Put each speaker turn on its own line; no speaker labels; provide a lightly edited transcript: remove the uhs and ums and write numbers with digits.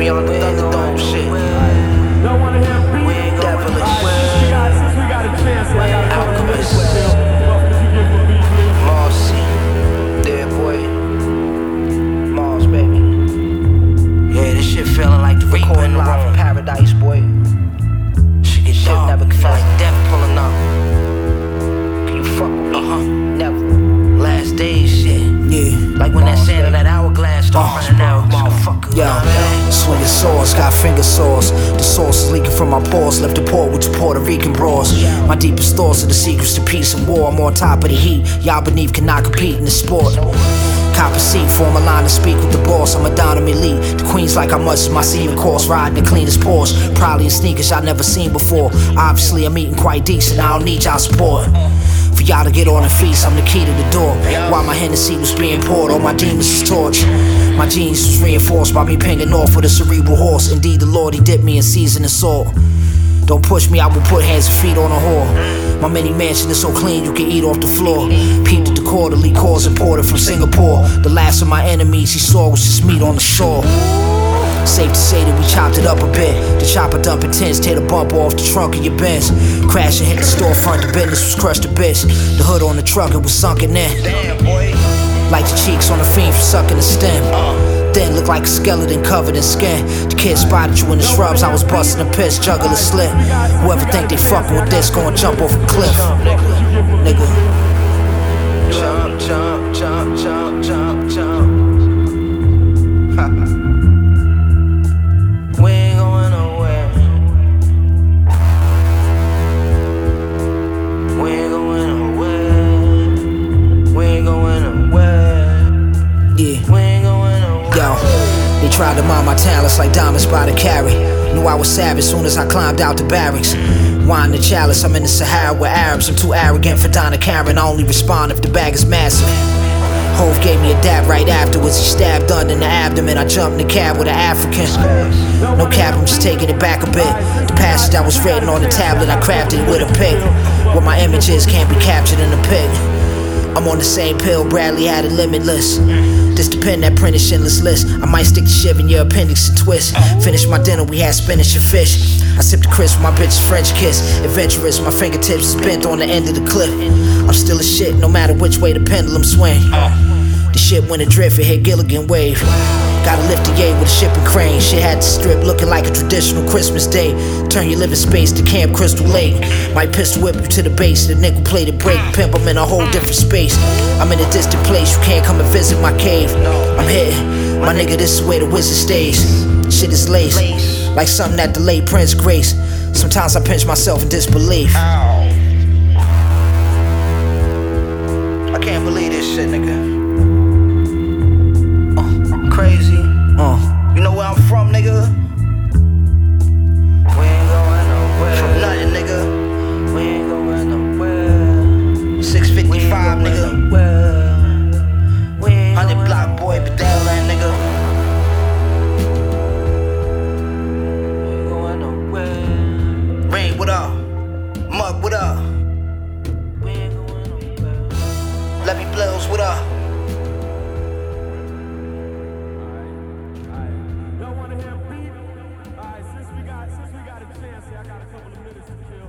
me on the Thunderdome shit. Devilish. Alchemist. Marcy. Dead boy. Mars, baby. Yeah, this shit feeling like the recording live from paradise, boy. Shit get dark. Never feel like death pulling up. Can you fuck with me? Never. Last days shit.
Yeah.
Like when that sand in that hourglass start running out, motherfucker.
Yo, swinging swords, got finger sores. The sauce is leaking from my pores. Left the port with the Puerto Rican bras. My deepest thoughts are the secrets to peace and war. I'm on top of the heat. Y'all beneath cannot compete in the sport. Cop a seat, form a line to speak with the boss. I'm a Donham elite. The queen's like how much is my semen course. Riding the cleanest Porsche. Probably in sneakers y'all never seen before. Obviously I'm eating quite decent. I don't need y'all support. For y'all to get on the feast, I'm the key to the door. While my Hennessy was being poured, all my demons is torched. My genes was reinforced by me pinging off with a cerebral horse. Indeed, the Lord, he dipped me in seasoned salt. Don't push me, I will put hands and feet on a whore. My mini mansion is so clean, you can eat off the floor. Peep the quarterly calls imported from Singapore. The last of my enemies he saw was just meat on the shore. Safe to say that we chopped it up a bit. The chopper dumping tins, tear the bumper off the trunk of your Benz. Crash and hit the storefront, the business was crushed to bits. The hood on the truck, it was sunken in.
Damn, boy.
Like the cheeks on the fiend for sucking the stem. Then looked like a skeleton covered in skin. The kid spotted you in the shrubs, I was busting the piss, juggler slit. Whoever think they fucking with this, gon' jump off a cliff. Nigga.
Jump, jump, jump, jump, jump, jump. We ain't going nowhere. We ain't going nowhere. We ain't going nowhere.
Yeah.
We ain't going nowhere.
Yo, they tried to mine my talents like diamonds by the carry. Knew I was savage soon as I climbed out the barracks. Wine the chalice, I'm in the Sahara with Arabs. I'm too arrogant for Donna Karen, I only respond if the bag is massive. Hove gave me a dab right afterwards. He stabbed under in the abdomen. I jumped in the cab with an African. No cap, I'm just taking it back a bit. The passage that was written on the tablet, I crafted with a pick. What my image is can't be captured in a pic. I'm on the same pill, Bradley had it limitless. This the pen that printed Schindler's List. I might stick the shiv in your appendix and twist. Finished my dinner, we had spinach and fish. I sipped the crisp with my bitch's French kiss. Adventurous, my fingertips is bent on the end of the cliff. I'm still a shit, no matter which way the pendulum swing. The shit went adrift, it hit Gilligan wave. Gotta lift the yay with a shipping crane. Shit had to strip looking like a traditional Christmas day. Turn your living space to Camp Crystal Lake. Might pistol whip you to the base, the nickel plated break. Pimp, I'm in a whole different space. I'm in a distant place, you can't come and visit my cave. I'm hitting, my nigga, this is where the wizard stays. Shit is laced, like something that delayed Prince Grace. Sometimes I pinch myself in disbelief.
I can't believe this shit, nigga. Crazy. You know where I'm from, nigga? We ain't going nowhere. From nothing, nigga. We ain't going nowhere. 655, nigga. 100 block boy, Badalland, nigga. We ain't going nowhere. Rain, what up? Mug, what up? We ain't going nowhere. Levy Blows, what up?
Since we got a chance here, I got a couple of minutes to kill.